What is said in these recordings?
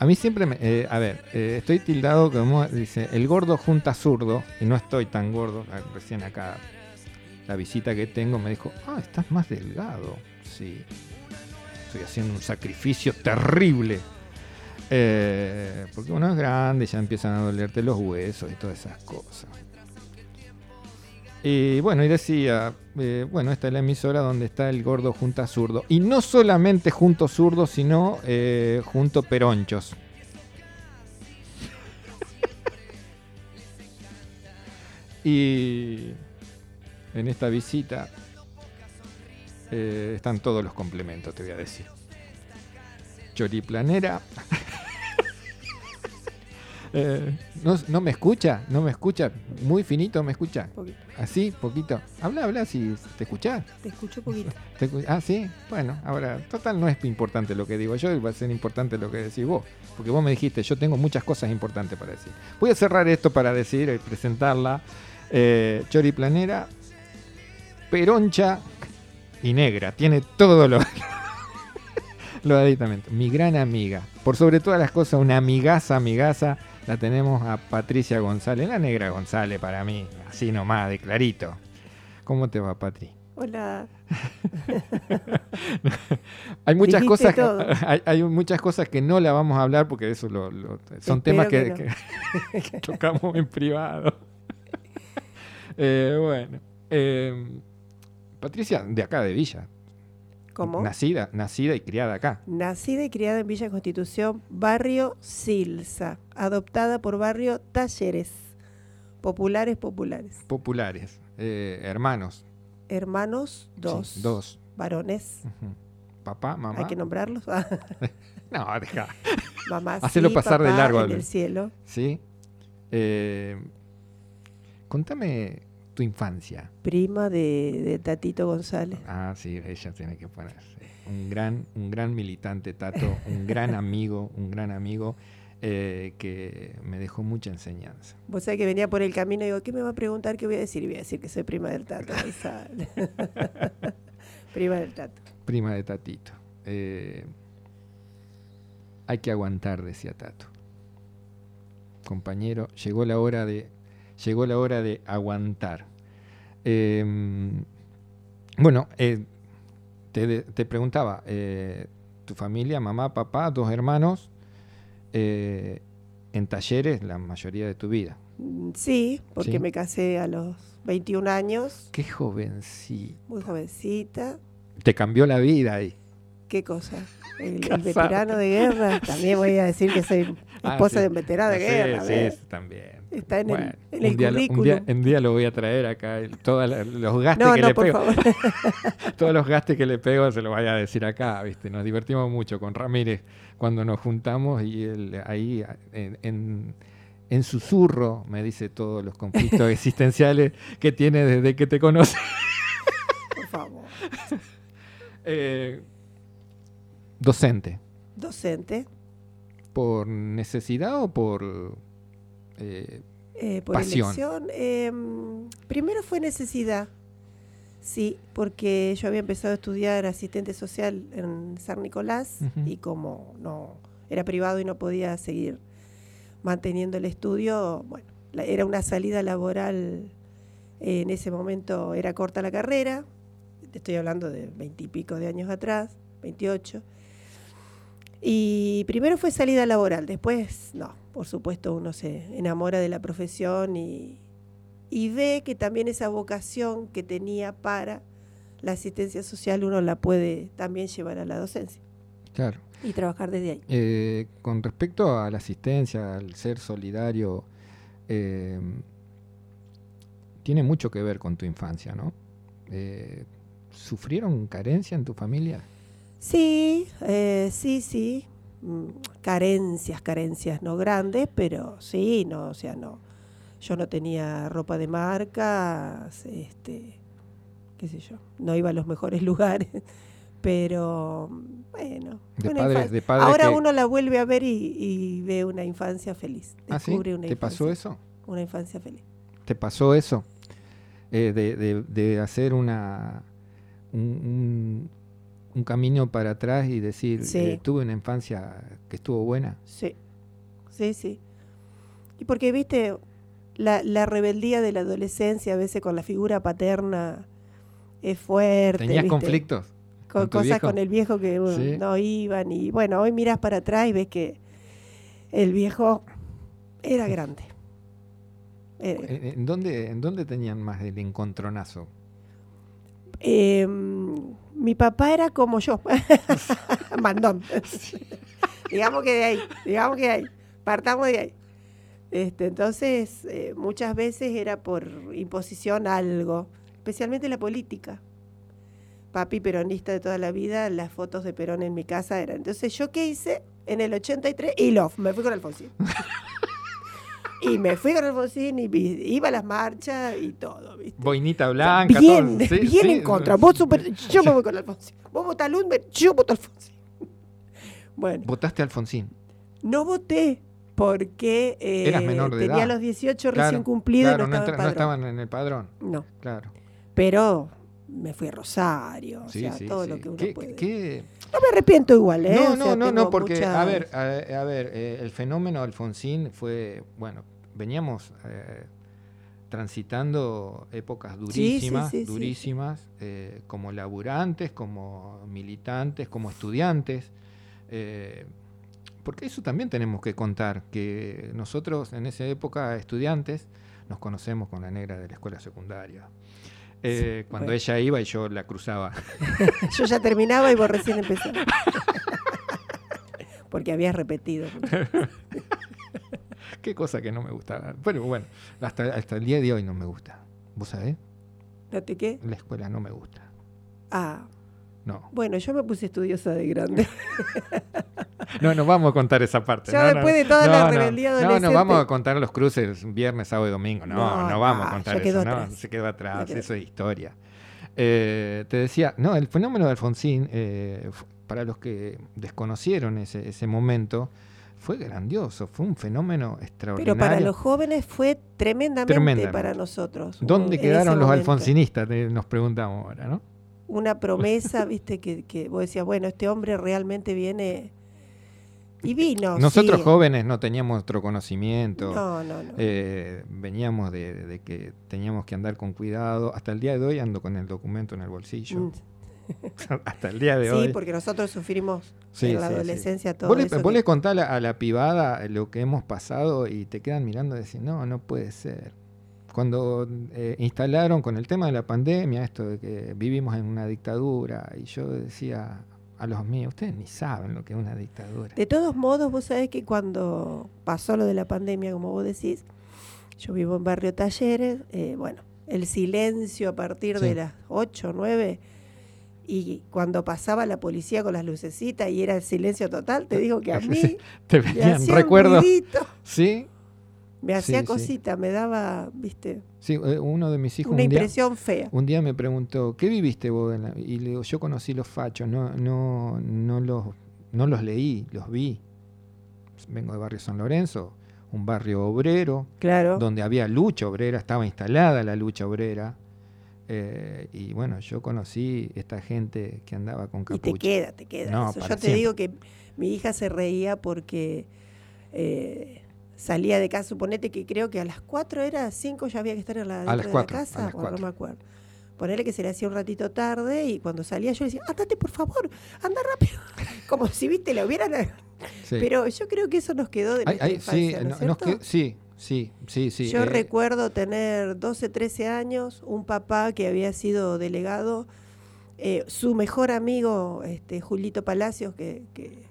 A mí siempre estoy tildado como dice, el gordo junta zurdo, y no estoy tan gordo. Recién acá la visita que tengo me dijo, estás más delgado. Sí, estoy haciendo un sacrificio terrible. Porque uno es grande, ya empiezan a dolerte los huesos y todas esas cosas. Y bueno, y decía, esta es la emisora donde está el gordo junta zurdo. Y no solamente junto zurdo, sino junto peronchos. Y en esta visita están todos los complementos, te voy a decir. Choriplanera. No me escucha, muy finito me escucha. Poquito. Así, poquito. Habla, si te escuchás. Te escucho poquito. Sí, bueno, ahora, total no es importante lo que digo yo, va a ser importante lo que decís vos. Porque vos me dijiste, yo tengo muchas cosas importantes para decir. Voy a cerrar esto para decir y presentarla. Choriplanera, peroncha y negra. Tiene todo los aditamentos. Mi gran amiga. Por sobre todas las cosas, una amigaza. La tenemos a Patricia González, la negra González para mí, así nomás, de clarito. ¿Cómo te va, Patri? Hola. Hay muchas cosas hay muchas cosas que no la vamos a hablar porque eso son temas que tocamos en privado. Patricia, de acá de Villa. ¿Cómo? Nacida y criada acá. Nacida y criada en Villa Constitución, barrio Silsa, adoptada por barrio Talleres. Populares. Hermanos. Hermanos, dos. Sí, dos. Varones. Uh-huh. Papá, mamá. ¿Hay que nombrarlos? No, deja. Mamá, hacelo sí, pasar papá, de largo. En el cielo. Sí. Contame tu infancia. Prima de Tatito González. Sí, ella tiene que ponerse. Un gran militante, Tato, un gran amigo, que me dejó mucha enseñanza. Vos sabés que venía por el camino y digo, ¿qué me va a preguntar? ¿Qué voy a decir? Y voy a decir que soy prima del Tato González. Prima del Tato. Prima de Tatito. Hay que aguantar, decía Tato. Compañero, llegó la hora de aguantar. Te preguntaba, tu familia, mamá, papá, dos hermanos, en Talleres la mayoría de tu vida. Sí, porque ¿Sí? Me casé a los 21 años. Qué jovencita. Muy jovencita. Te cambió la vida ahí. ¿Qué cosa? El veterano de guerra. También voy a decir que soy esposa de un veterano de guerra. Sí, también. Está en el currículum. Un día lo voy a traer acá. Todos los gastos que le pego. Todos los gastos que le pego se los vaya a decir acá, ¿viste? Nos divertimos mucho con Ramírez cuando nos juntamos y él ahí en susurro me dice todos los conflictos existenciales que tiene desde que te conoce. Por favor. Docente. ¿Por necesidad o por por pasión? Elección? Primero fue necesidad. Sí, porque yo había empezado a estudiar asistente social en San Nicolás. Uh-huh. Y como no era privado y no podía seguir manteniendo el estudio, bueno, era una salida laboral. En ese momento era corta la carrera. Te estoy hablando de 20 y pico de años atrás, 28. Y primero fue salida laboral, después no, por supuesto uno se enamora de la profesión y ve que también esa vocación que tenía para la asistencia social uno la puede también llevar a la docencia. Claro. Y trabajar desde ahí. Con respecto a la asistencia, al ser solidario, tiene mucho que ver con tu infancia, ¿no? ¿Sufrieron carencia en tu familia? Sí. Carencias no grandes, pero sí, no, o sea, no. Yo no tenía ropa de marcas, qué sé yo, no iba a los mejores lugares, pero bueno. De padre ahora que... uno la vuelve a ver y ve una infancia feliz. Descubre una ¿Te pasó eso? Una infancia feliz. ¿Te pasó eso? De hacer un un camino para atrás y decir, Sí. Tuve una infancia que estuvo buena? Sí, sí, sí. Y porque, viste, la rebeldía de la adolescencia a veces con la figura paterna es fuerte. ¿Tenías ¿viste? conflictos? Con tu cosas viejo? con el viejo que Sí. no iban. Y bueno, hoy mirás para atrás y ves que el viejo era grande. ¿En dónde tenían más el encontronazo? Mi papá era como yo, mandón. digamos que de ahí, partamos de ahí. Entonces, muchas veces era por imposición algo, especialmente la política. Papi peronista de toda la vida, las fotos de Perón en mi casa eran. Entonces, ¿yo qué hice? En el 83, me fui con Alfonsín. Y me fui con Alfonsín y iba a las marchas y todo, ¿viste? Boinita blanca, bien, todo. Sí, bien sí. en contra. Yo me voy con Alfonsín. Vos votás Lundberg, yo voto Alfonsín. Bueno, ¿Votaste a Alfonsín? no voté porque Eras menor de tenía edad. los 18 recién cumplidos Claro, y no estaba en no padrón. estaban en el padrón. No, Claro. pero me fui a Rosario, Sí, o sea, sí, todo sí. lo que uno puede. ¿Qué? No me arrepiento igual, ¿eh? No, O sea, no, tengo porque, muchas- a ver, el fenómeno Alfonsín fue, bueno, veníamos transitando épocas durísimas, sí, durísimas, como laburantes, como militantes, como estudiantes, porque eso también tenemos que contar, que nosotros en esa época, estudiantes, nos conocemos con la negra de la escuela secundaria. Cuando bueno. ella iba y yo la cruzaba. Yo ya terminaba y vos recién empezabas. Porque habías repetido. Qué cosa que no me gustaba. Pero bueno, hasta el día de hoy no me gusta. ¿Vos sabés? ¿No te qué? La escuela no me gusta. Ah, No. bueno, yo me puse estudiosa de grande. No vamos a contar esa parte. Ya después de toda la rebeldía adolescente. No vamos a contar los cruces viernes, sábado y domingo. No vamos a contar ya quedó eso. atrás. No, se quedó atrás. Ya quedó. Eso es historia. Te decía, no, el fenómeno de Alfonsín, para los que desconocieron ese momento, fue grandioso. Fue un fenómeno extraordinario. Pero para los jóvenes fue tremendamente. Para nosotros. ¿Dónde en quedaron ese los momento. alfonsinistas? Nos preguntamos ahora, ¿no? Una promesa, viste, que vos decías, bueno, este hombre realmente viene y vino. Nosotros sí. jóvenes no teníamos otro conocimiento. No. Veníamos de que teníamos que andar con cuidado. Hasta el día de hoy ando con el documento en el bolsillo. Hasta el día de hoy. Sí, porque nosotros sufrimos en la adolescencia todo eso. Vos le contás a la pibada lo que hemos pasado y te quedan mirando y decís, no puede ser. Cuando instalaron con el tema de la pandemia, esto de que vivimos en una dictadura, y yo decía a los míos, ustedes ni saben lo que es una dictadura. De todos modos, vos sabés que cuando pasó lo de la pandemia, como vos decís, yo vivo en Barrio Talleres, bueno, el silencio a partir de las 8 o 9, y cuando pasaba la policía con las lucecitas y era el silencio total, te digo que a mí te me venían hacía recuerdos. un ruidito. Sí. Me hacía cosita, me daba, viste, sí, uno de mis hijos una impresión fea. Un día me preguntó, ¿qué viviste vos? Y le digo, yo conocí los fachos, no los leí, los vi. Vengo de Barrio San Lorenzo, un barrio obrero, claro, donde había lucha obrera, estaba instalada la lucha obrera. Y bueno, yo conocí esta gente que andaba con capucha. Y te queda. No, eso. Yo te siempre. digo que mi hija se reía porque salía de casa, suponete que creo que a las 4 era 5 ya había que estar dentro de la casa, no me acuerdo. Ponele que se le hacía un ratito tarde y cuando salía yo le decía, andate por favor, anda rápido. Como si, viste, la hubieran... Sí. Pero yo creo que eso nos quedó de nuestra infancia, ¿no es cierto? Sí. Yo recuerdo tener 12, 13 años, un papá que había sido delegado, su mejor amigo, Julito Palacios, que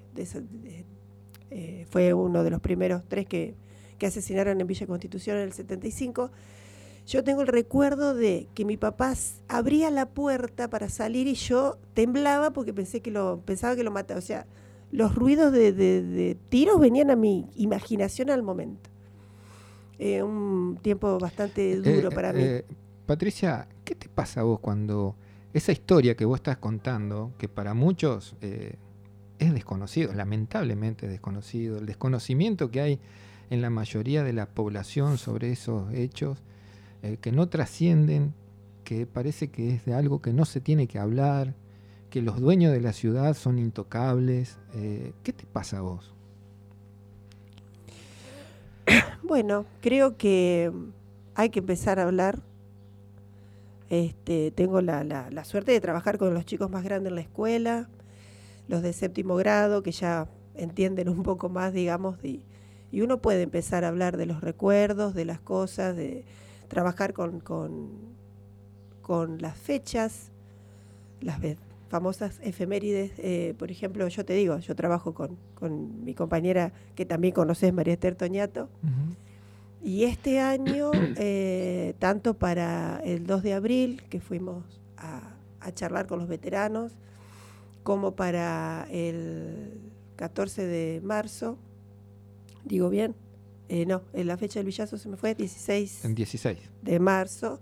fue uno de los primeros 3 que asesinaron en Villa Constitución en el 75. Yo tengo el recuerdo de que mi papá abría la puerta para salir y yo temblaba porque pensaba que lo mataba. O sea, los ruidos de tiros venían a mi imaginación al momento. Un tiempo bastante duro para mí. Patricia, ¿qué te pasa a vos cuando esa historia que vos estás contando, que para muchos es desconocido, lamentablemente es desconocido, el desconocimiento que hay en la mayoría de la población sobre esos hechos, que no trascienden, que parece que es de algo que no se tiene que hablar, que los dueños de la ciudad son intocables. ¿Qué te pasa a vos? Bueno, creo que hay que empezar a hablar. Tengo la suerte de trabajar con los chicos más grandes en la escuela, los de 7º grado, que ya entienden un poco más, digamos, y uno puede empezar a hablar de los recuerdos, de las cosas, de trabajar con las fechas, las famosas efemérides. Por ejemplo, yo te digo, yo trabajo con mi compañera que también conoces, María Esther Toñato, y este año, tanto para el 2 de abril, que fuimos a charlar con los veteranos, como para el 14 de marzo, digo bien, no, en la fecha del Villazo se me fue, 16 de marzo,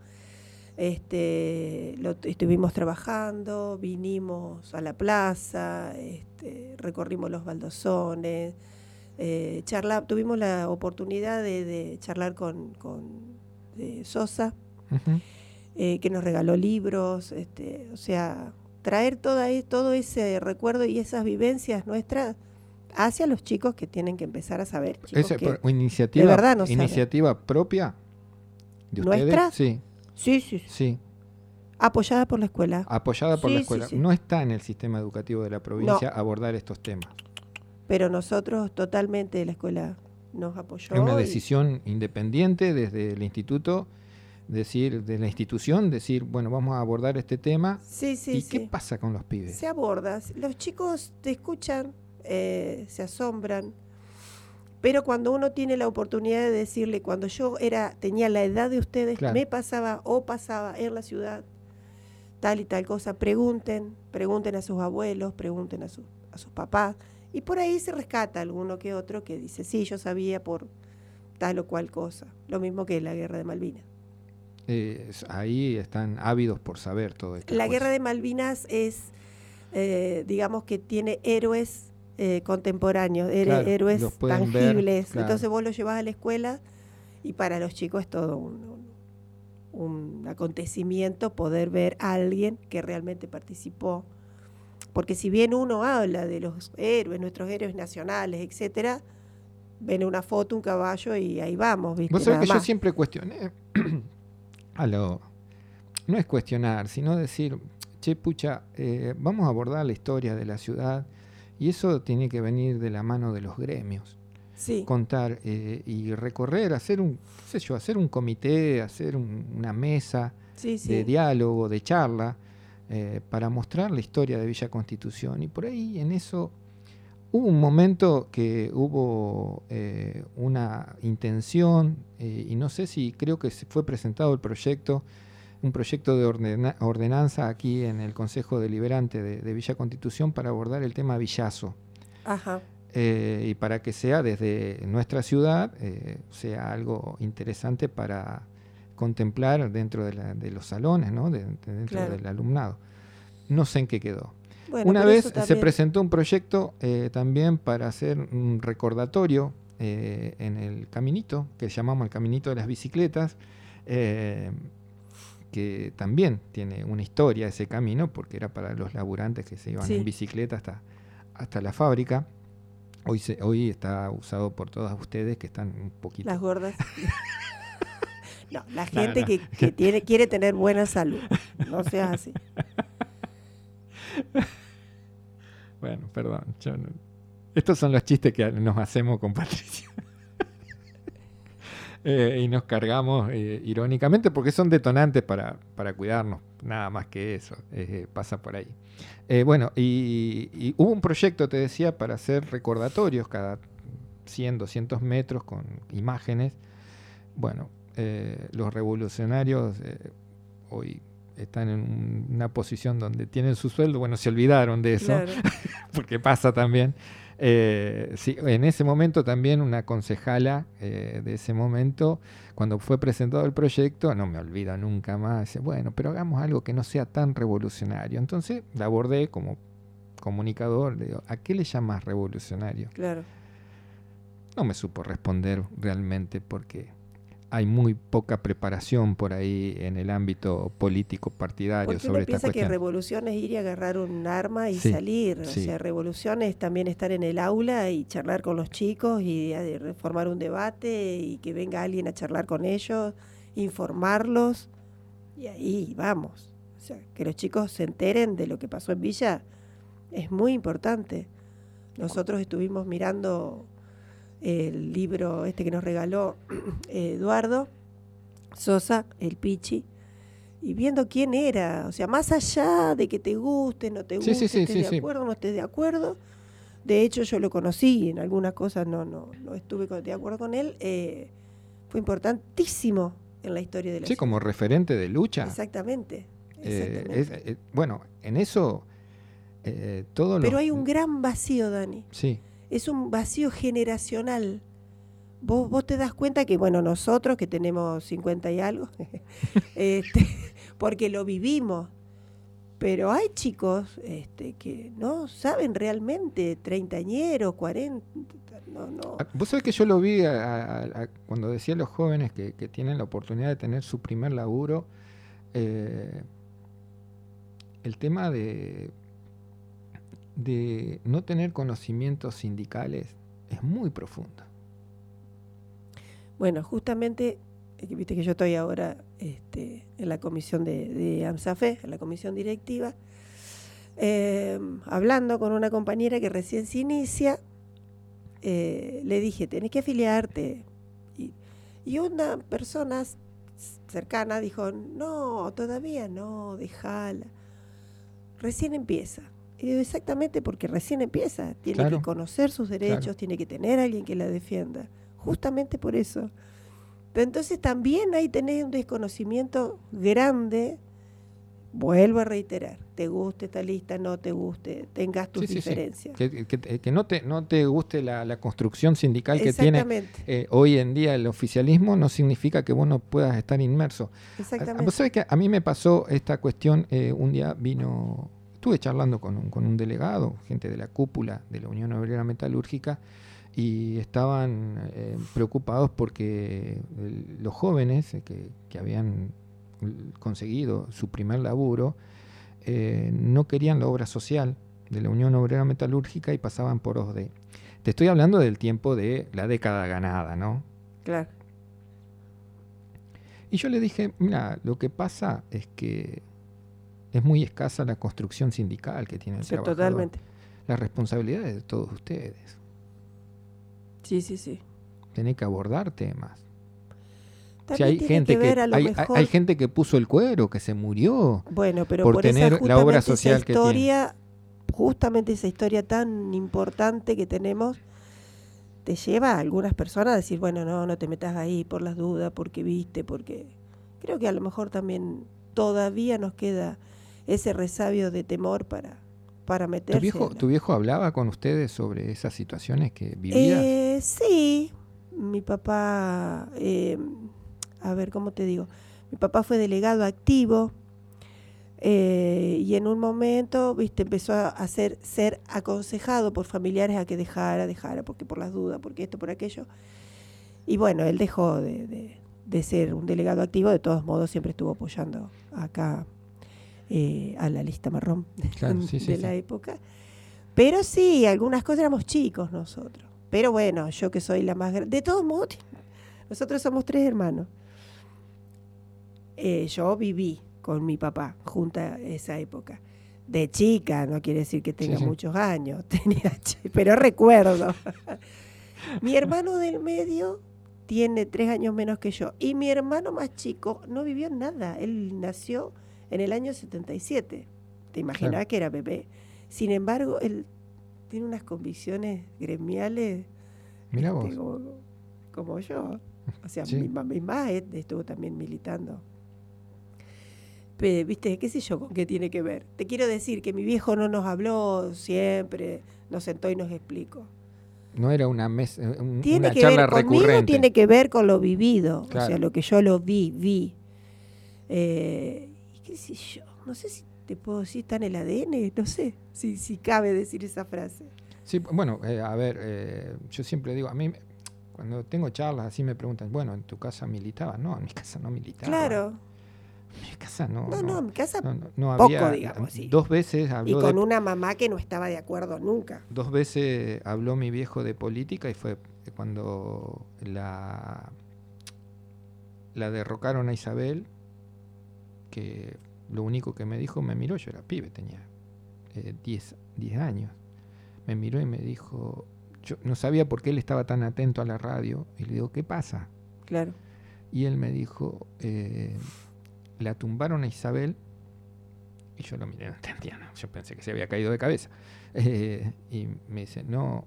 estuvimos trabajando, vinimos a la plaza, recorrimos los baldosones, tuvimos la oportunidad de charlar con Sosa, que nos regaló libros, o sea, traer todo ese recuerdo y esas vivencias nuestras hacia los chicos que tienen que empezar a saber. ¿Es iniciativa, de verdad no iniciativa propia de ¿nuestra? ustedes? Sí. Apoyada por la escuela. Sí. No está en el sistema educativo de la provincia abordar estos temas. Pero nosotros totalmente, la escuela nos apoyó. Es una decisión independiente desde el instituto, de la institución, decir, bueno, vamos a abordar este tema. ¿Y qué pasa con los pibes? Se aborda. Los chicos te escuchan, se asombran, pero cuando uno tiene la oportunidad de decirle, cuando yo tenía la edad de ustedes, claro, me pasaba en la ciudad tal y tal cosa, pregunten a sus abuelos, pregunten a sus papás, y por ahí se rescata alguno que otro que dice, sí, yo sabía por tal o cual cosa, lo mismo que la Guerra de Malvinas. Ahí están ávidos por saber todo esto. La Guerra de Malvinas es, digamos que tiene héroes contemporáneos, claro, héroes tangibles, ver, claro. Entonces vos lo llevas a la escuela y para los chicos es todo un acontecimiento poder ver a alguien que realmente participó, porque si bien uno habla de los héroes, nuestros héroes nacionales, etcétera, ven una foto, un caballo y ahí vamos, ¿viste? Vos sabés que yo siempre cuestioné no es cuestionar, sino decir, che, pucha, vamos a abordar la historia de la ciudad y eso tiene que venir de la mano de los gremios. Sí. Contar y recorrer, hacer un comité, hacer una mesa de diálogo, de charla, para mostrar la historia de Villa Constitución. Y por ahí en eso hubo un momento que hubo una intención, y no sé si creo que se fue presentado un proyecto de ordenanza aquí en el Consejo Deliberante de Villa Constitución para abordar el tema Villazo. Ajá. Y para que sea desde nuestra ciudad, sea algo interesante para contemplar dentro de los salones, ¿no? Dentro claro. del alumnado. No sé en qué quedó. Bueno, una vez se presentó un proyecto también para hacer un recordatorio en el caminito, que llamamos el Caminito de las Bicicletas, que también tiene una historia ese camino, porque era para los laburantes que se iban en bicicleta hasta la fábrica. Hoy está usado por todas ustedes que están un poquito... Las gordas. No, la gente que quiere tener buena salud. No seas así. Bueno, perdón. Estos son los chistes que nos hacemos con Patricia. Y nos cargamos irónicamente porque son detonantes para cuidarnos. Nada más que eso. Pasa por ahí. Bueno, y hubo un proyecto, te decía, para hacer recordatorios cada 100, 200 metros con imágenes. Bueno, los revolucionarios hoy están en una posición donde tienen su sueldo. Bueno, se olvidaron de eso, claro. Porque pasa también. Sí, en ese momento también una concejala de ese momento, cuando fue presentado el proyecto, no me olvido nunca más, dice, bueno, pero hagamos algo que no sea tan revolucionario. Entonces la abordé como comunicador, le digo, ¿a qué le llamas revolucionario? Claro. No me supo responder realmente porque hay muy poca preparación por ahí en el ámbito político partidario sobre esta cuestión. Porque piensa que revolución es ir y agarrar un arma y salir. Sí. O sea, revolución es también estar en el aula y charlar con los chicos y formar un debate y que venga alguien a charlar con ellos, informarlos y ahí vamos. O sea, que los chicos se enteren de lo que pasó en Villa es muy importante. Nosotros estuvimos mirando el libro que nos regaló Eduardo Sosa, el Pichi, y viendo quién era, o sea, más allá de que te guste, no te guste, estés de acuerdo, no estés de acuerdo. De hecho, yo lo conocí, en algunas cosas no estuve de acuerdo con él. Fue importantísimo en la historia de la ciudad. Sí, como referente de lucha. Exactamente. Bueno, en eso Pero hay un gran vacío, Dani. Sí. Es un vacío generacional. Vos te das cuenta que, bueno, nosotros que tenemos 50 y algo, porque lo vivimos, pero hay chicos que no saben realmente, treintañeros, 40, no. Vos sabés que yo lo vi cuando decía a los jóvenes que tienen la oportunidad de tener su primer laburo, el tema de no tener conocimientos sindicales es muy profundo. Bueno, justamente, viste que yo estoy ahora en la comisión de AMSAFE, en la comisión directiva, hablando con una compañera que recién se inicia, le dije, tenés que afiliarte. Y una persona cercana dijo, no, todavía no, dejala. Recién empieza. Y digo, exactamente porque recién empieza. Tiene que conocer sus derechos, tiene que tener a alguien que la defienda. Justamente por eso. Pero entonces también ahí tenés un desconocimiento grande. Vuelvo a reiterar, te guste esta lista, no te guste, tengas tus diferencias. Sí. Que no te guste la construcción sindical que tiene hoy en día el oficialismo no significa que vos no puedas estar inmerso. Exactamente. Vos sabés que a mí me pasó esta cuestión, un día estuve charlando con un delegado, gente de la cúpula de la Unión Obrera Metalúrgica, y estaban preocupados porque los jóvenes que habían conseguido su primer laburo no querían la obra social de la Unión Obrera Metalúrgica y pasaban por OSDE. Te estoy hablando del tiempo de la década ganada, ¿no? Claro. Y yo le dije, mira, lo que pasa es que es muy escasa la construcción sindical que tiene el trabajador. Totalmente. La responsabilidad es de todos ustedes. Sí. Tenés que abordar temas. Si hay gente que puso el cuero, que se murió, bueno, pero por tener la obra social que tiene. Justamente esa historia tan importante que tenemos te lleva a algunas personas a decir, bueno, no te metas ahí por las dudas, porque creo que a lo mejor también todavía nos queda ese resabio de temor para meterse. ¿Tu viejo hablaba con ustedes sobre esas situaciones que vivías? Sí, mi papá, a ver, ¿cómo te digo? Mi papá fue delegado activo y en un momento, empezó a ser aconsejado por familiares a que dejara, porque por las dudas, porque esto, por aquello. Y bueno, él dejó de ser un delegado activo, de todos modos siempre estuvo apoyando acá a la lista marrón de la época. Pero sí, algunas cosas éramos chicos nosotros. Pero bueno, yo que soy la más grande, de todos modos, nosotros somos 3 hermanos. Yo viví con mi papá junto a esa época. De chica, no quiere decir que tenga muchos años, pero recuerdo. Mi hermano del medio tiene 3 años menos que yo. Y mi hermano más chico no vivió nada. Él nació en el año 77. Te imaginabas que era bebé. Sin embargo, él tiene unas convicciones gremiales. Mirá vos. Como yo. O sea, mi mamá estuvo también militando. Pero, ¿viste? ¿Qué sé yo con qué tiene que ver? Te quiero decir que mi viejo no nos habló siempre, nos sentó y nos explicó. No era una mesa, una charla recurrente. Conmigo tiene que ver con lo vivido, claro. O sea, lo que yo lo vi. ¿Qué sé yo? No sé si te puedo decir, está en el ADN, no sé si cabe decir esa frase. Sí, bueno, a ver, yo siempre digo, a mí, cuando tengo charlas así me preguntan, bueno, ¿en tu casa militaba? No, en mi casa no militaba. Claro. En mi casa no. No, en mi casa no poco, había, digamos, sí. 2 veces habló y con una mamá que no estaba de acuerdo nunca. 2 veces habló mi viejo de política y fue cuando la derrocaron a Isabel, que lo único que me dijo, me miró, yo era pibe, tenía 10 años, me miró y me dijo, yo no sabía por qué él estaba tan atento a la radio, y le digo, ¿qué pasa? Claro. Y él me dijo, la tumbaron a Isabel, y yo lo miré, no entendía, no, yo pensé que se había caído de cabeza, y me dice, no,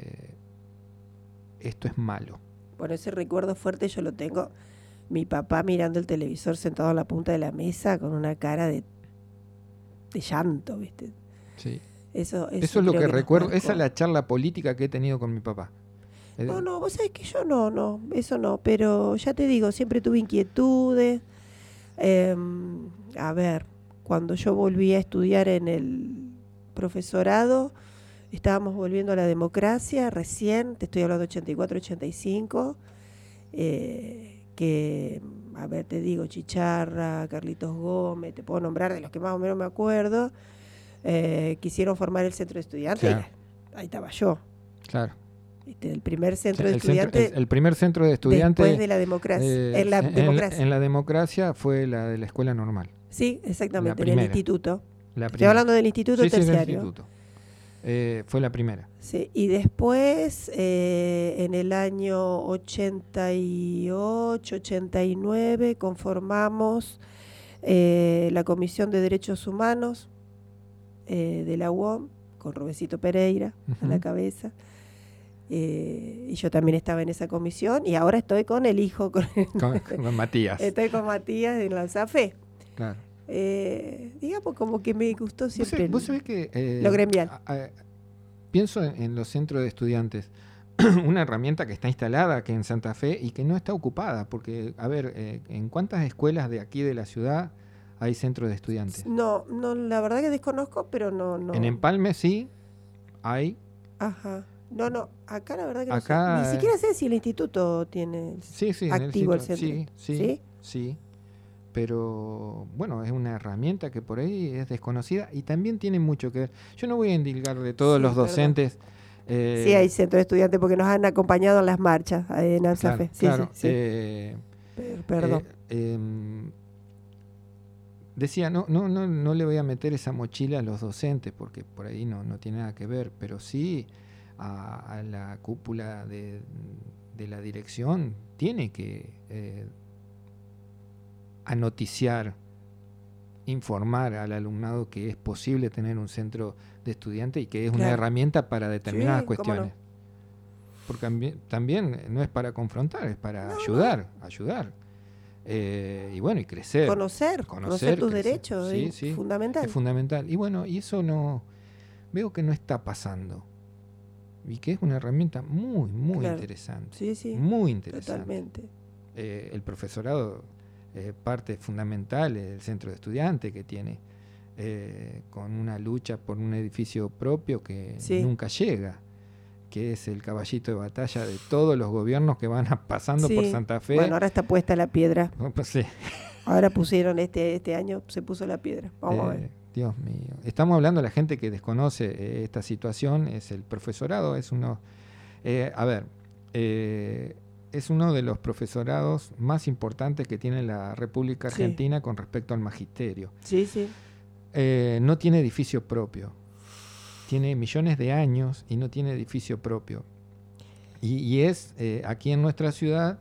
esto es malo. Bueno, ese recuerdo fuerte yo lo tengo, mi papá mirando el televisor sentado en la punta de la mesa con una cara de llanto, ¿viste? Sí. Eso es lo que recuerdo, esa es la charla política que he tenido con mi papá. No, vos sabés que yo no, eso no, pero ya te digo, siempre tuve inquietudes. A ver, cuando yo volví a estudiar en el profesorado, estábamos volviendo a la democracia recién, te estoy hablando de 84, 85, que, a ver, te digo, Chicharra, Carlitos Gómez, te puedo nombrar de los que más o menos me acuerdo, quisieron formar el centro de estudiantes, claro. Ahí estaba yo. Claro. El primer centro de estudiantes. El primer centro de estudiantes. Después de la democracia. En la democracia fue la de la escuela normal. Sí, exactamente, en el instituto. Estoy hablando del instituto terciario. Sí, del instituto. Fue la primera. Sí, y después, en el año 88, 89, conformamos la Comisión de Derechos Humanos de la UOM, con Rubecito Pereira a la cabeza. Y yo también estaba en esa comisión y ahora estoy con el hijo, con Matías. Estoy con Matías en la ANSAFE. Claro. Digamos como que me gustó siempre ¿Vos sabés que, lo gremial. Pienso en los centros de estudiantes, una herramienta que está instalada aquí en Santa Fe y que no está ocupada, porque, a ver, ¿en cuántas escuelas de aquí de la ciudad hay centros de estudiantes? No, la verdad que desconozco, pero no. En Empalme sí hay. Ajá. No, acá la verdad que acá, no sé. Ni siquiera sé si el instituto tiene activo el centro. Sí. Pero bueno, es una herramienta que por ahí es desconocida y también tiene mucho que ver. Yo no voy a endilgar de todos los docentes. Sí, hay centro de estudiantes porque nos han acompañado en las marchas en ANSAFE. Claro. Perdón. Decía, no le voy a meter esa mochila a los docentes porque por ahí no tiene nada que ver, pero sí a la cúpula de la dirección tiene que anoticiar, informar al alumnado que es posible tener un centro de estudiantes y que es una herramienta para determinadas cuestiones. Porque también no es para confrontar, es para ayudar. Y bueno, y crecer. Conocer tus derechos, sí, fundamental. Es fundamental. Y bueno, y eso veo que no está pasando. Y que es una herramienta muy interesante. Sí. Muy interesante. Totalmente. El profesorado parte fundamental del centro de estudiantes que tiene con una lucha por un edificio propio que nunca llega, que es el caballito de batalla de todos los gobiernos que van pasando por Santa Fe. Bueno, ahora está puesta la piedra. Pues sí. Ahora pusieron este año, se puso la piedra. Vamos a ver. Dios mío. Estamos hablando de la gente que desconoce esta situación, es el profesorado, es uno... es uno de los profesorados más importantes que tiene la República Argentina con respecto al magisterio. Sí. No tiene edificio propio. Tiene millones de años y no tiene edificio propio. Y es aquí en nuestra ciudad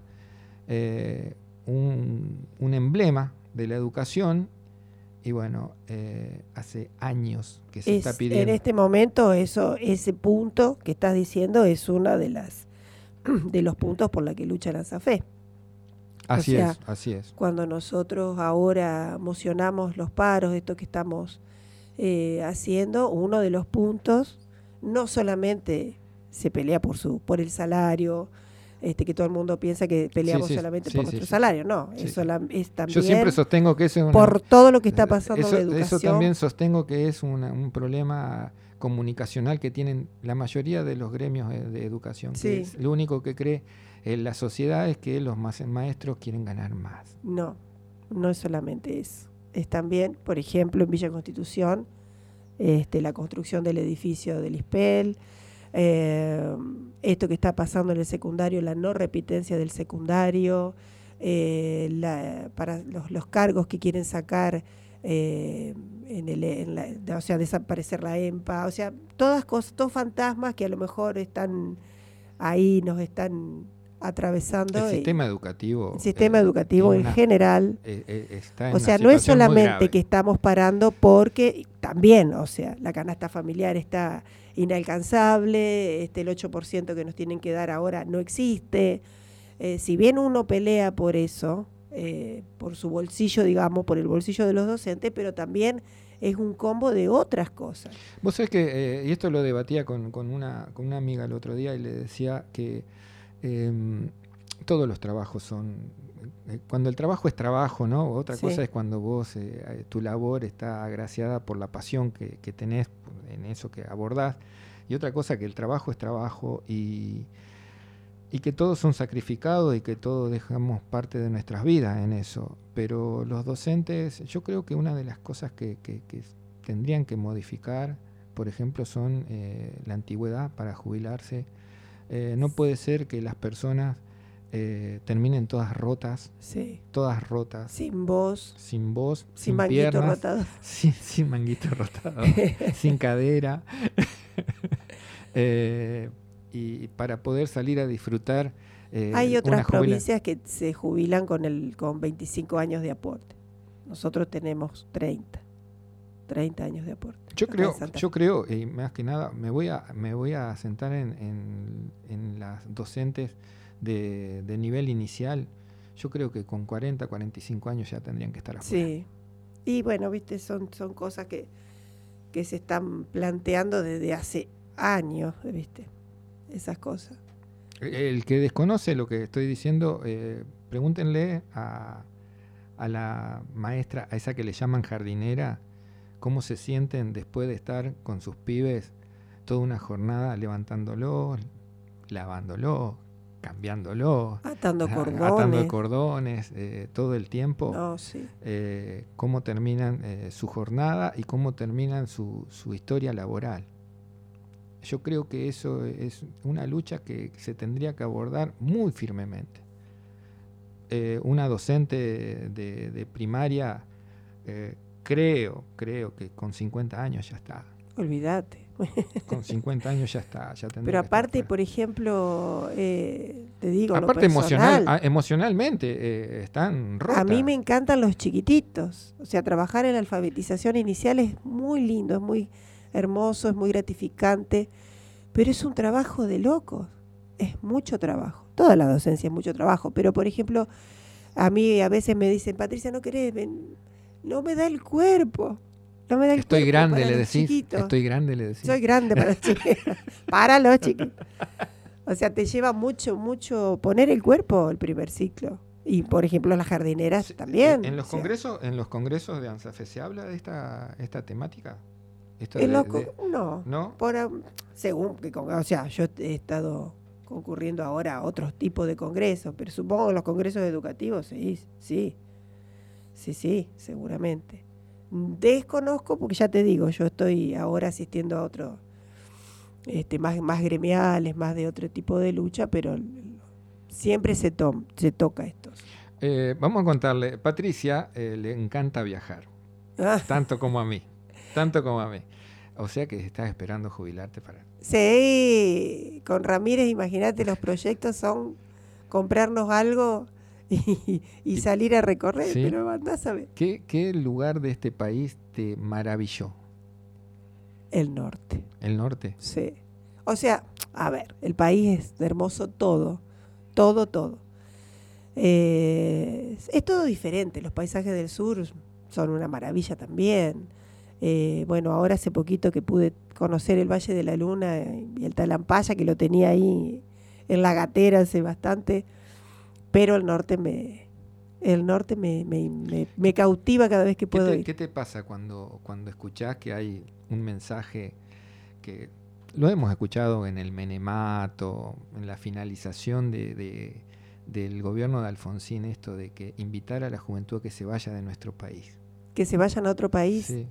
un emblema de la educación. Y bueno, hace años que se está pidiendo. En este momento ese punto que estás diciendo es una de los puntos por la que lucha la ANSAFE. Así es. Cuando nosotros ahora mocionamos los paros, esto que estamos haciendo, uno de los puntos no solamente se pelea por el salario, que todo el mundo piensa que peleamos solamente por nuestro salario, no, eso es también. Yo siempre sostengo que es por todo lo que está pasando en la educación. Eso también sostengo que es un problema comunicacional que tienen la mayoría de los gremios de educación. Sí. Que es lo único que cree la sociedad es que los maestros quieren ganar más. No, no es solamente eso. Es también, por ejemplo, en Villa Constitución, la construcción del edificio del ISPEL, esto que está pasando en el secundario, la no repitencia del secundario, para los cargos que quieren sacar, o sea, desaparecer la EMPA, o sea, todas cosas, todos fantasmas que a lo mejor están ahí, nos están atravesando. El sistema educativo. El sistema educativo en general. Está en o sea, no es solamente que estamos parando porque también, o sea, la canasta familiar está inalcanzable, el 8% que nos tienen que dar ahora no existe. Si bien uno pelea por eso, por su bolsillo, digamos, por el bolsillo de los docentes, pero también es un combo de otras cosas. Vos sabés que, y esto lo debatía con una amiga el otro día y le decía que todos los trabajos son, cuando el trabajo es trabajo, ¿no? Otra cosa es cuando vos, tu labor está agraciada por la pasión que tenés en eso que abordás, y otra cosa que el trabajo es trabajo y que todos son sacrificados y que todos dejamos parte de nuestras vidas en eso. Pero los docentes, yo creo que una de las cosas que tendrían que modificar, por ejemplo, son la antigüedad para jubilarse. No puede ser que las personas terminen todas rotas, todas rotas. Sin voz, sin piernas, sin manguito rotado, sin cadera. Y para poder salir a disfrutar. Hay otras provincias que se jubilan con 25 años de aporte. Nosotros tenemos 30 años de aporte. Yo creo, y más que nada, me voy a sentar en las docentes de nivel inicial. Yo creo que con 40, 45 años ya tendrían que estar afuera. Sí. Y bueno, viste, son cosas que se están planteando desde hace años, viste, esas cosas. El que desconoce lo que estoy diciendo, pregúntenle a la maestra, a esa que le llaman jardinera, cómo se sienten después de estar con sus pibes toda una jornada levantándolo, lavándolo, cambiándolo, atando cordones todo el tiempo. No, sí. Cómo terminan su jornada y cómo terminan su historia laboral. Yo creo que eso es una lucha que se tendría que abordar muy firmemente. Una docente de primaria, creo que con 50 años ya está. Olvídate. Con 50 años ya está. Ya pero aparte, por ejemplo, te digo, aparte emocionalmente están rotas. A mí me encantan los chiquititos. O sea, trabajar en la alfabetización inicial es muy lindo, es muy hermoso, es muy gratificante, pero es un trabajo de locos, es mucho trabajo. Toda la docencia es mucho trabajo, pero por ejemplo, a mí a veces me dicen, Patricia, ¿no querés? No me da el cuerpo. No me da el Estoy cuerpo grande, para le los decís. chiquitos. Estoy grande, le decís. Soy grande para los chiquitos. Para los chiquitos. O sea, te lleva mucho poner el cuerpo el primer ciclo. Y por ejemplo las jardineras también. En los congresos de ANSAFE se habla de esta temática. No. Según que, o sea, yo he estado concurriendo ahora a otros tipos de congresos, pero supongo que los congresos educativos sí, seguramente. Desconozco porque ya te digo, yo estoy ahora asistiendo a otros más gremiales, más de otro tipo de lucha, pero siempre se toca esto. Vamos a contarle, Patricia le encanta viajar, tanto como a mí. O sea que estás esperando jubilarte para... Sí, con Ramírez, imagínate, los proyectos son comprarnos algo y salir a recorrer, ¿sí? Pero andás a ver. ¿Qué lugar de este país te maravilló? El norte. ¿El norte? Sí. O sea, a ver, el país es hermoso todo. Es todo diferente. Los paisajes del sur son una maravilla también. Bueno, ahora hace poquito que pude conocer el Valle de la Luna y el Talampaya, que lo tenía ahí en la gatera hace bastante, pero el norte me cautiva cada vez que puedo ir. ¿Qué te pasa cuando escuchás que hay un mensaje que lo hemos escuchado en el menemato, en la finalización del gobierno de Alfonsín, esto de que invitar a la juventud a que se vaya de nuestro país. ¿Que se vayan a otro país? Sí.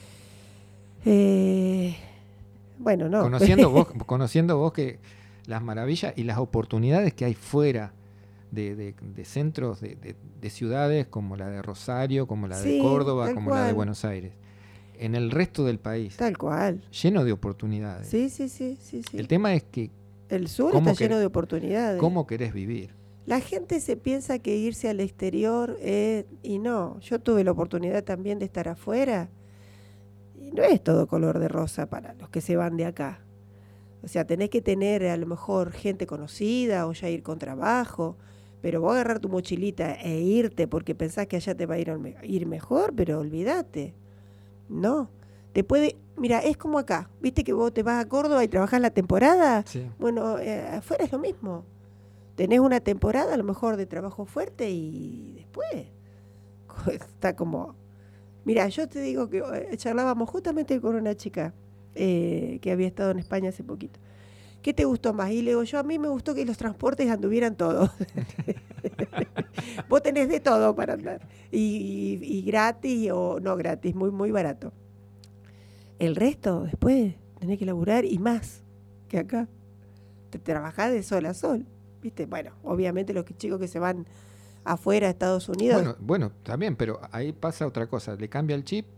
Bueno, no. Conociendo vos que las maravillas y las oportunidades que hay fuera de centros de ciudades como la de Rosario, como la de Córdoba, como la de Buenos Aires, en el resto del país, tal cual, lleno de oportunidades. Sí. El tema es que el sur está lleno de oportunidades. ¿Cómo querés vivir? La gente se piensa que irse al exterior y no. Yo tuve la oportunidad también de estar afuera y no es todo color de rosa para los que se van de acá. O sea, tenés que tener a lo mejor gente conocida o ya ir con trabajo, pero vos agarrar tu mochilita e irte porque pensás que allá te va a ir mejor, pero olvídate. No, mira, es como acá, viste que vos te vas a Córdoba y trabajás la temporada. Sí. Bueno, afuera es lo mismo. Tenés una temporada a lo mejor de trabajo fuerte y después está como... Mira, yo te digo que charlábamos justamente con una chica que había estado en España hace poquito. ¿Qué te gustó más? Y le digo a mí me gustó que los transportes anduvieran todos. Vos tenés de todo para andar. Y gratis o no gratis, muy, muy barato. El resto, después, tenés que laburar y más que acá. Te trabajás de sol a sol. ¿Viste? Bueno, obviamente los chicos que se van afuera a Estados Unidos. Bueno, también, pero ahí pasa otra cosa. Le cambia el chip.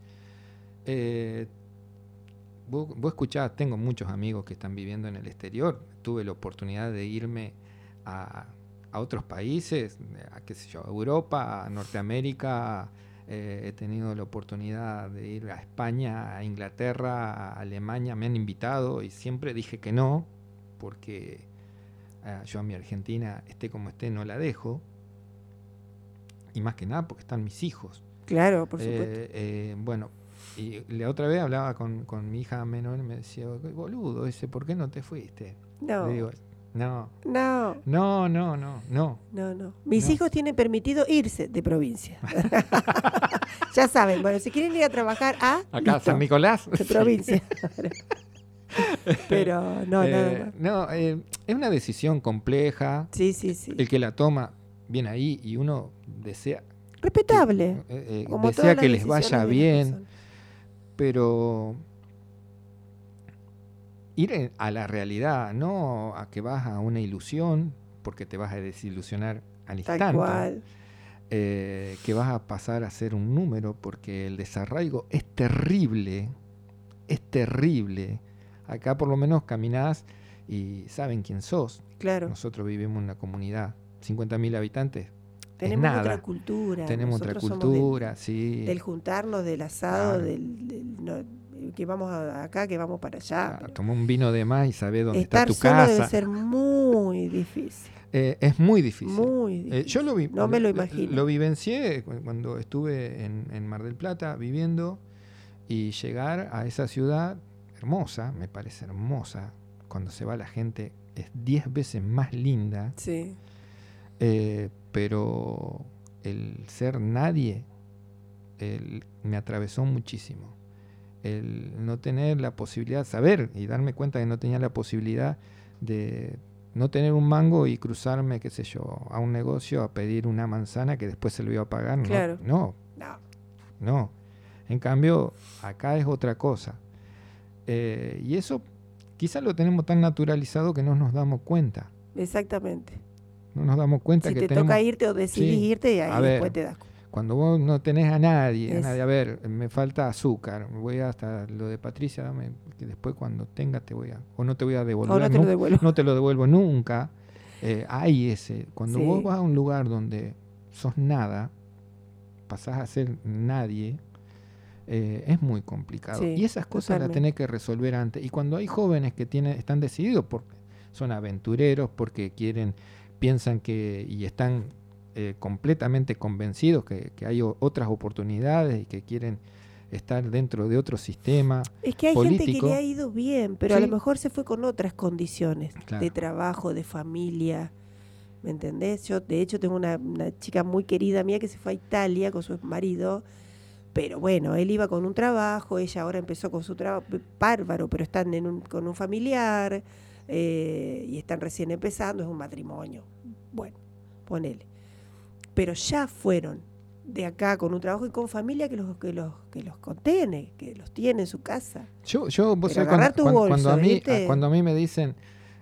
Vos escuchás, tengo muchos amigos que están viviendo en el exterior. Tuve la oportunidad de irme a otros países, qué sé yo, a Europa, a Norteamérica. He tenido la oportunidad de ir a España, a Inglaterra, a Alemania. Me han invitado y siempre dije que no, porque yo a mi Argentina, esté como esté, no la dejo. Y más que nada porque están mis hijos. Claro, por supuesto. Bueno, y la otra vez hablaba con mi hija menor y me decía, boludo, ¿por qué no te fuiste? No. Le digo, no. Mis hijos tienen permitido irse de provincia. Ya saben, bueno, si quieren ir a trabajar acá, listo, San Nicolás. De provincia. Pero nada más. Es una decisión compleja. Sí. El que la toma viene ahí y uno desea... Respetable. Desea que les vaya bien. Pero ir a la realidad, no a que vas a una ilusión, porque te vas a desilusionar al instante. Tal cual. Que vas a pasar a ser un número, porque el desarraigo es terrible. Acá por lo menos caminás y saben quién sos. Claro. Nosotros vivimos en una comunidad, 50.000 habitantes. Tenemos otra cultura. Tenemos otra cultura, sí. Del juntarnos, del asado, que vamos acá, que vamos para allá. Toma un vino de más y sabés dónde está tu casa. Estar solo debe ser muy difícil. Es muy difícil. Muy difícil. Yo lo vi, no me lo imagino. Lo vivencié cuando estuve en Mar del Plata viviendo y llegar a esa ciudad hermosa, me parece hermosa. Cuando se va la gente es 10 veces más linda. Sí. Pero el ser nadie me atravesó muchísimo. El no tener la posibilidad, saber y darme cuenta que no tenía la posibilidad de no tener un mango y cruzarme, qué sé yo, a un negocio a pedir una manzana que después se lo iba a pagar. Claro. No. En cambio, acá es otra cosa. Y eso quizás lo tenemos tan naturalizado que no nos damos cuenta. Exactamente. No nos damos cuenta si que te tenemos... toca irte o decidís irte y ahí después te das cuenta. Cuando vos no tenés a nadie, a ver, me falta azúcar, voy hasta lo de Patricia, dame, que después cuando tengas o no te voy a devolver, no te lo devuelvo nunca. Hay ese, cuando vos vas a un lugar donde sos nada, pasás a ser nadie, es muy complicado. Y esas cosas las tenés que resolver antes. Y cuando hay jóvenes que están decididos porque son aventureros, porque piensan que y están completamente convencidos que hay otras oportunidades y que quieren estar dentro de otro sistema es que hay político. Gente que le ha ido bien, pero a lo mejor se fue con otras condiciones de trabajo, de familia, ¿me entendés? Yo de hecho tengo una chica muy querida mía que se fue a Italia con su marido Pero bueno, él iba con un trabajo, ella ahora empezó con su trabajo, bárbaro, pero están con un familiar y están recién empezando, es un matrimonio. Bueno, ponele. Pero ya fueron de acá con un trabajo y con familia que los contiene, que los tiene en su casa. Yo vos sabés, cuando a mí me dicen,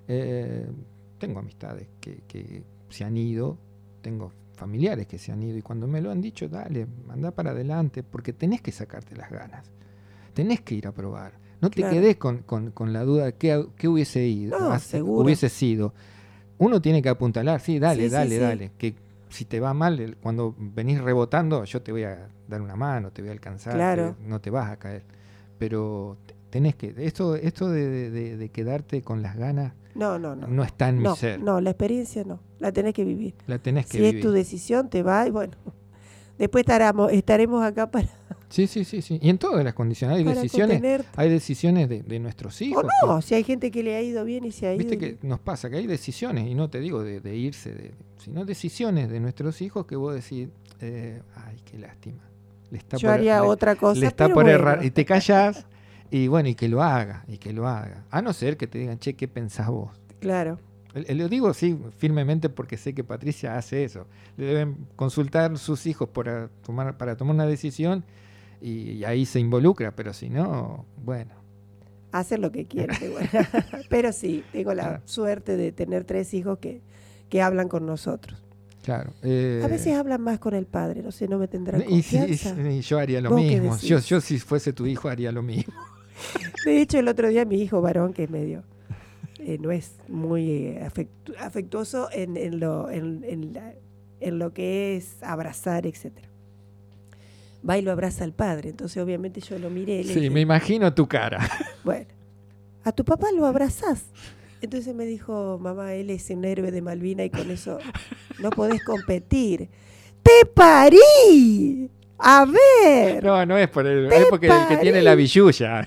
tengo amistades que se han ido, tengo familiares que se han ido, y cuando me lo han dicho, dale, anda para adelante, porque tenés que sacarte las ganas, tenés que ir a probar, no te quedes con la duda de qué hubiese ido, hubiese sido. Uno tiene que apuntalar, sí, dale, que si te va mal, cuando venís rebotando, yo te voy a dar una mano, te voy a alcanzar, no te vas a caer, pero tenés que, esto de quedarte con las ganas, no está en mi ser. No, la experiencia no, la tenés que vivir. La tenés que vivir. Si es tu decisión, te va y bueno, después estaremos acá para... Sí. Y en todas las condiciones hay decisiones de nuestros hijos. O no, si hay gente que le ha ido bien y se ha ido. Viste que nos pasa que hay decisiones, y no te digo de irse, sino decisiones de nuestros hijos que vos decís, ay, qué lástima. Yo haría otra cosa. Le está por errar, y te callás. Y bueno, y que lo haga. A no ser que te digan, che, ¿qué pensás vos? Claro. Lo digo sí firmemente porque sé que Patricia hace eso. Le deben consultar sus hijos para tomar una decisión y ahí se involucra, pero si no, bueno. Hacer lo que quiere. Bueno. Pero sí, tengo la suerte de tener 3 hijos que hablan con nosotros. Claro. A veces hablan más con el padre, no sé, no me tendrán confianza. Y yo haría lo mismo. Yo si fuese tu hijo haría lo mismo. De hecho, el otro día mi hijo varón, que es medio, no es muy afectuoso en lo que es abrazar, etcétera. Va y lo abraza al padre, entonces obviamente yo lo miré. Sí, me imagino tu cara. Bueno, a tu papá lo abrazás. Entonces me dijo, mamá, él es un héroe de Malvinas y con eso no podés competir. ¡Te parí! A ver. No es por él, es porque el que tiene la billulla.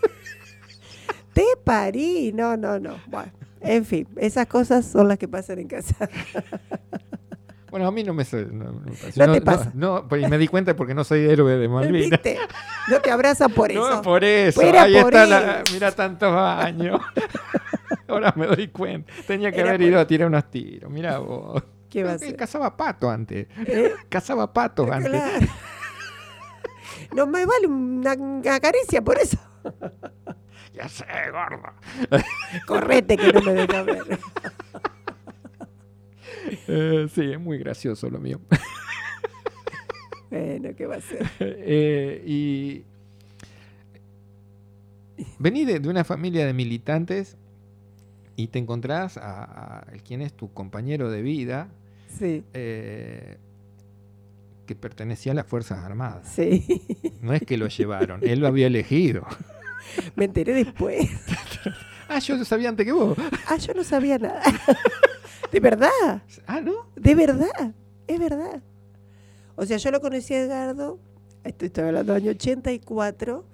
Te parí. No. Bueno, en fin, esas cosas son las que pasan en casa. Bueno, a mí no me pasa. No, me di cuenta porque no soy héroe de Malvinas. ¿Viste? No te abrazan por eso. No, por eso. Fuera ahí por está mira tantos años. Ahora me doy cuenta. Tenía que haber ido a tirar unos tiros. Mirá vos. ¿Qué va a hacer? Cazaba patos antes. Cazaba patos antes. Claro. No me vale una caricia por eso. Ya sé, gordo. Correte que no me deja ver. Sí, es muy gracioso lo mío. Bueno, ¿qué va a ser? Y vení de una familia de militantes y te encontrás a quien es tu compañero de vida, sí. Que pertenecía a las Fuerzas Armadas. Sí. No es que lo llevaron, él lo había elegido. Me enteré después. Yo sabía antes que vos. Yo no sabía nada. ¿De verdad? ¿No? De verdad, es verdad. O sea, yo lo conocí a Edgardo, estoy hablando del año 84.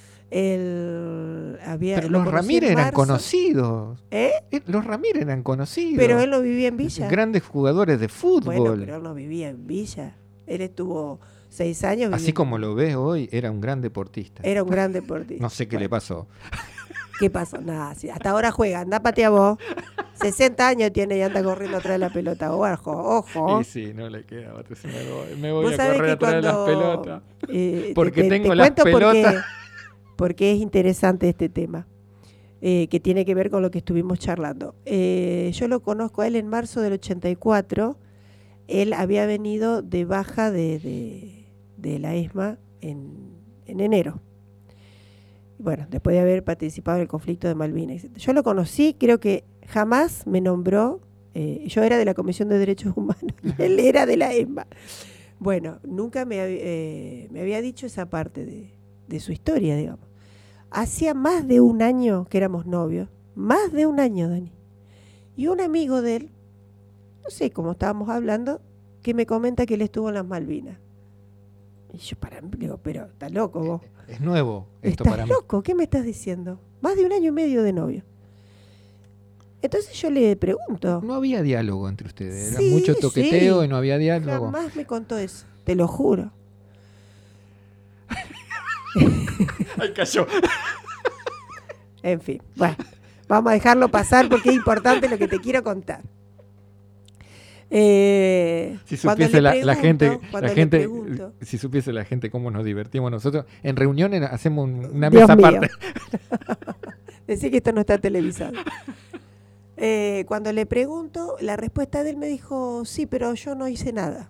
Pero los Ramírez eran conocidos. Los Ramírez eran conocidos. Pero él no vivía en Villa. Grandes jugadores de fútbol. Bueno, pero él no vivía en Villa. Él estuvo 6 años. Así como lo ves hoy, era un gran deportista. Era un gran deportista. No sé qué le pasó. ¿Qué pasó? Nada, sí, hasta ahora juega, anda patea vos. 60 años tiene y anda corriendo atrás de la pelota. Ojo. Sí, no le queda. Me voy a correr atrás de las pelotas. Porque tengo las pelotas. Porque es interesante este tema, que tiene que ver con lo que estuvimos charlando. Yo lo conozco a él en marzo del 84. Él había venido de baja de la ESMA en enero. Bueno, después de haber participado en el conflicto de Malvinas. Yo lo conocí, creo que jamás me nombró. Yo era de la Comisión de Derechos Humanos y él era de la ESMA. Bueno, nunca me había dicho esa parte de su historia, digamos. Hacía más de un año que éramos novios. Más de un año, Dani. Y un amigo de él, no sé cómo estábamos hablando, que me comenta que él estuvo en las Malvinas. Y yo digo, pero estás loco vos. Es nuevo esto para mí. ¿Estás loco? ¿Qué me estás diciendo? Más de un año y medio de novio. Entonces yo le pregunto. No había diálogo entre ustedes. Era sí, mucho toqueteo y no había diálogo. Jamás me contó eso, te lo juro. Ahí cayó. En fin, bueno, vamos a dejarlo pasar porque es importante lo que te quiero contar. Si supiese la gente, si supiese la gente cómo nos divertimos nosotros, en reuniones hacemos una mesa aparte. Decí que esto no está televisado. Cuando le pregunto, la respuesta de él me dijo, sí, pero yo no hice nada.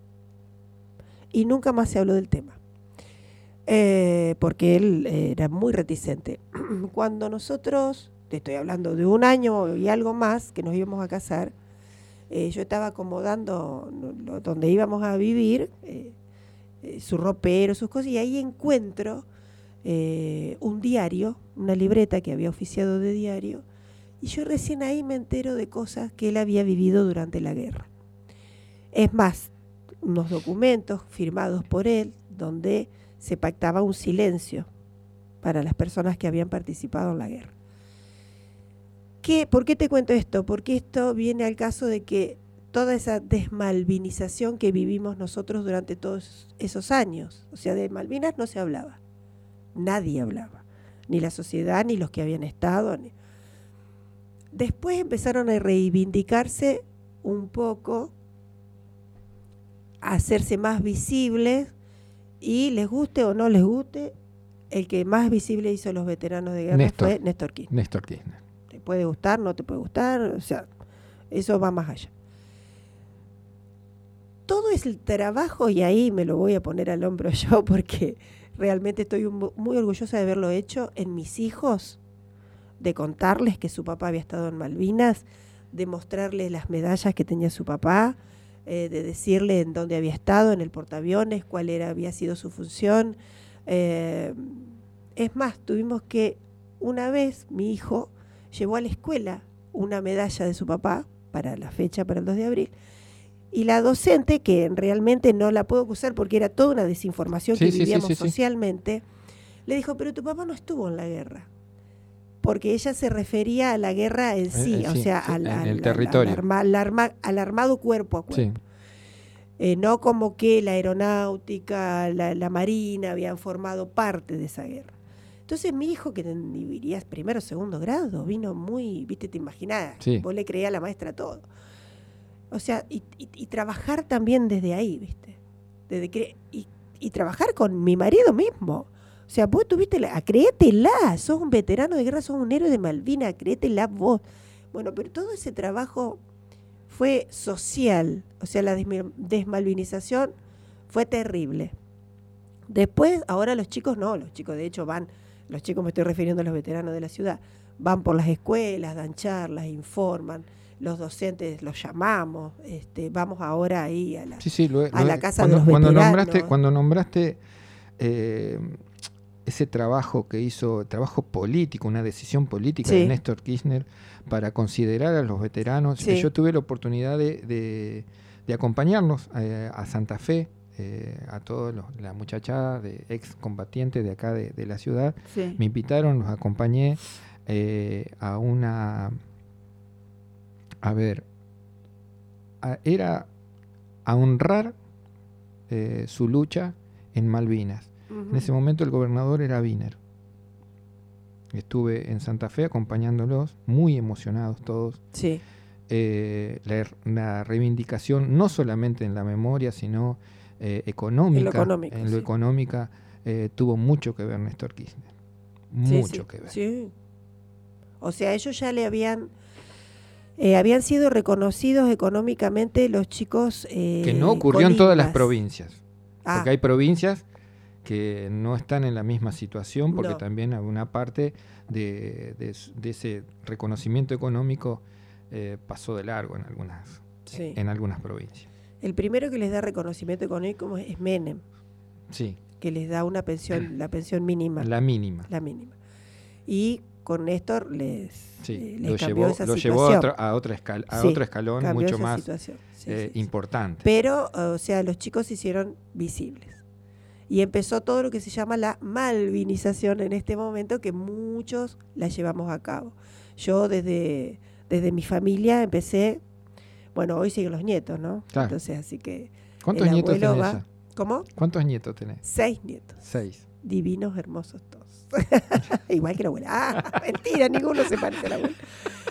Y nunca más se habló del tema. Porque él era muy reticente. Cuando nosotros, te estoy hablando de 1 año y algo más, que nos íbamos a casar, yo estaba acomodando donde íbamos a vivir, su ropero, sus cosas, y ahí encuentro un diario, una libreta que había oficiado de diario, y yo recién ahí me entero de cosas que él había vivido durante la guerra. Es más, unos documentos firmados por él, donde se pactaba un silencio para las personas que habían participado en la guerra. ¿Por qué te cuento esto? Porque esto viene al caso de que toda esa desmalvinización que vivimos nosotros durante todos esos años, o sea, de Malvinas no se hablaba, nadie hablaba, ni la sociedad, ni los que habían estado. Después empezaron a reivindicarse un poco, a hacerse más visibles, y les guste o no les guste, el que más visible hizo a los veteranos de guerra fue Néstor Kirchner. Néstor Kirchner. Te puede gustar, no te puede gustar, o sea, eso va más allá. Todo es el trabajo, y ahí me lo voy a poner al hombro yo, porque realmente estoy muy orgullosa de haberlo hecho en mis hijos, de contarles que su papá había estado en Malvinas, de mostrarles las medallas que tenía su papá, de decirle en dónde había estado, en el portaaviones, cuál había sido su función. Es más, tuvimos que, una vez, mi hijo llevó a la escuela una medalla de su papá para la fecha, para el 2 de abril, y la docente, que realmente no la puedo acusar porque era toda una desinformación que vivíamos socialmente, le dijo, pero tu papá no estuvo en la guerra. Porque ella se refería a la guerra en sí, o sea, al territorio. Al armado cuerpo a cuerpo. Sí. No como que la aeronáutica, la marina habían formado parte de esa guerra. Entonces mi hijo, que iría primero o segundo grado, vino muy, viste, te imaginás, vos le creías a la maestra todo. O sea, y trabajar también desde ahí, viste. Y trabajar con mi marido mismo. O sea, vos tuviste, créetela, sos un veterano de guerra, sos un héroe de Malvinas, créetela vos. Bueno, pero todo ese trabajo fue social, o sea, la desmalvinización fue terrible. Después, ahora los chicos no, los chicos de hecho los chicos, me estoy refiriendo a los veteranos de la ciudad, van por las escuelas, dan charlas, informan, los docentes los llamamos, vamos ahora ahí a la casa de los veteranos. Cuando nombraste ese trabajo que hizo, trabajo político, una decisión política de Néstor Kirchner para considerar a los veteranos. Yo tuve la oportunidad de acompañarnos a Santa Fe, a todos la muchachada de ex combatientes de acá de la ciudad. Me invitaron, los acompañé era a honrar su lucha en Malvinas. En ese momento el gobernador era Wiener. Estuve en Santa Fe acompañándolos, muy emocionados todos. Sí. La reivindicación, no solamente en la memoria, sino económica. En lo económica tuvo mucho que ver Néstor Kirchner. Mucho que ver. Sí. O sea, ellos ya le habían sido reconocidos económicamente los chicos. Que no ocurrió en todas las provincias. Porque hay provincias que no están en la misma situación, porque también alguna parte de ese reconocimiento económico pasó de largo en algunas provincias. El primero que les da reconocimiento económico es Menem, que les da una pensión, la pensión mínima. La mínima. Y con Néstor les cambió esa situación. Lo llevó a otro escalón mucho más importante. Pero, o sea, los chicos se hicieron visibles. Y empezó todo lo que se llama la malvinización en este momento, que muchos la llevamos a cabo. Yo desde mi familia empecé, bueno, hoy siguen los nietos, ¿no? Claro. Entonces, así que ¿cuántos nietos tenés? ¿Cómo? ¿Cuántos nietos tenés? 6 nietos. 6. Divinos, hermosos todos. Igual que la abuela. Mentira, ninguno se parece a la abuela.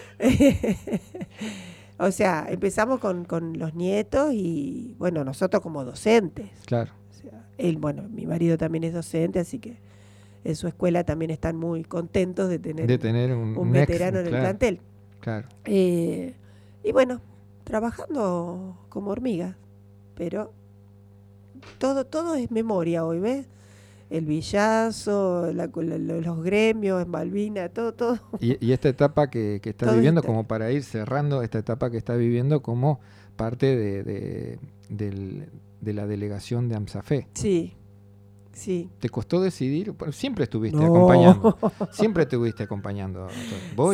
O sea, empezamos con los nietos y, bueno, nosotros como docentes. Claro. O sea, mi marido también es docente, así que en su escuela también están muy contentos de tener un veterano en el plantel. Claro. Y bueno, trabajando como hormigas, pero todo es memoria hoy, ¿ves? El Villazo, los gremios en Malvinas, todo. Y esta etapa que está viviendo, como para ir cerrando, esta etapa que está viviendo como parte de la delegación de AMSAFE. Sí. ¿Te costó decidir? Bueno, siempre estuviste acompañando. Siempre estuviste acompañando. Vos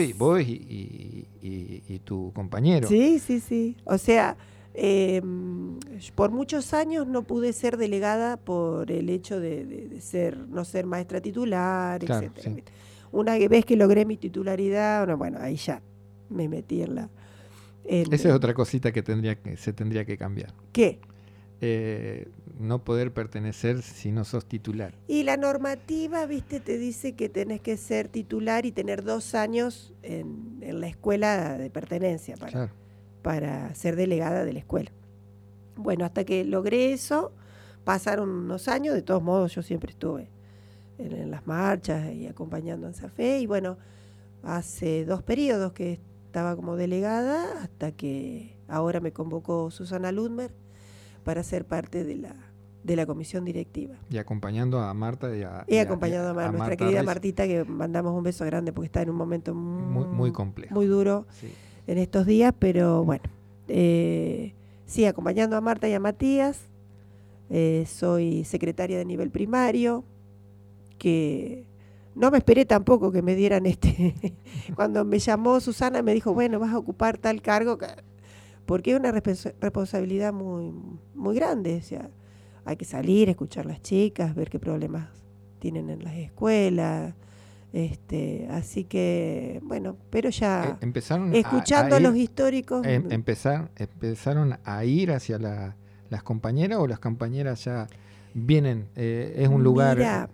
y tu compañero. Sí. O sea, por muchos años no pude ser delegada por el hecho de no ser maestra titular, claro, etcétera. Sí. Una vez que logré mi titularidad, bueno, ahí ya me metí en la... Esa es otra cosita que se tendría que cambiar. ¿Qué? No poder pertenecer si no sos titular. Y la normativa, viste, te dice que tenés que ser titular y tener 2 años en la escuela de pertenencia para ser delegada de la escuela. Bueno, hasta que logré eso, pasaron unos años. De todos modos, yo siempre estuve en las marchas y acompañando a AMSAFE. Y bueno, hace 2 periodos que estaba como delegada, hasta que ahora me convocó Susana Ludmer para ser parte de la comisión directiva. Y acompañando a Marta y acompañando a nuestra Marta querida Reyes. Martita, que mandamos un beso grande porque está en un momento muy complejo, muy duro, sí, en estos días, pero bueno, sí, acompañando a Marta y a Matías. Soy secretaria de nivel primario, que no me esperé tampoco que me dieran cuando me llamó Susana me dijo, bueno, vas a ocupar tal cargo, porque es una responsabilidad muy, muy grande. O sea, hay que salir, escuchar a las chicas, ver qué problemas tienen en las escuelas. Así que, bueno, pero ya empezaron escuchando a los históricos. ¿Empezaron a ir hacia las compañeras o las compañeras ya vienen? Es un lugar... Mira,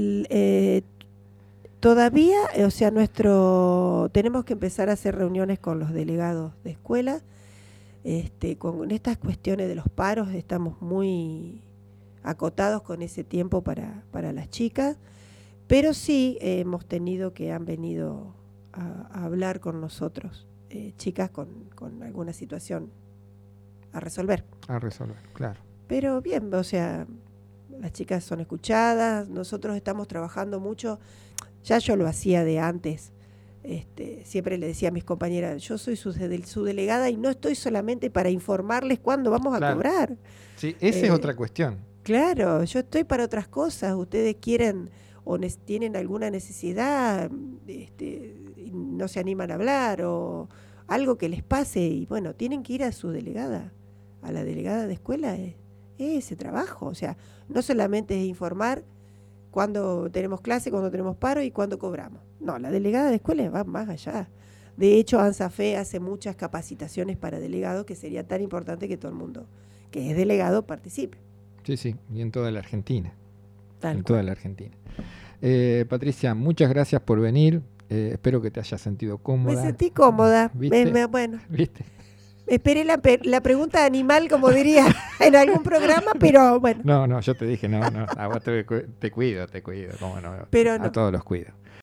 todavía, o sea, tenemos que empezar a hacer reuniones con los delegados de escuela. Con estas cuestiones de los paros estamos muy acotados con ese tiempo para las chicas, pero sí hemos tenido que han venido a hablar con nosotros, chicas con alguna situación a resolver. Claro. Pero bien, o sea, las chicas son escuchadas, nosotros estamos trabajando mucho, ya yo lo hacía de antes. Siempre le decía a mis compañeras, yo soy su delegada y no estoy solamente para informarles cuándo vamos a cobrar. Sí, esa es otra cuestión. Claro, yo estoy para otras cosas. Ustedes quieren o tienen alguna necesidad, y no se animan a hablar o algo que les pase y bueno, tienen que ir a su delegada, a la delegada de escuela. Es ese trabajo, o sea, no solamente es informar cuando tenemos clase, cuando tenemos paro y cuando cobramos. No, la delegada de escuela va más allá. De hecho, AMSAFE hace muchas capacitaciones para delegados, que sería tan importante que todo el mundo que es delegado participe. Sí, y en toda la Argentina. Toda la Argentina. Patricia, muchas gracias por venir. Espero que te hayas sentido cómoda. Me sentí cómoda. ¿Viste? Bueno. ¿Viste? Esperé la pregunta animal, como diría en algún programa, pero bueno. No, yo te dije, no, a vos te cuido, cómo no. Pero no. A todos los cuido.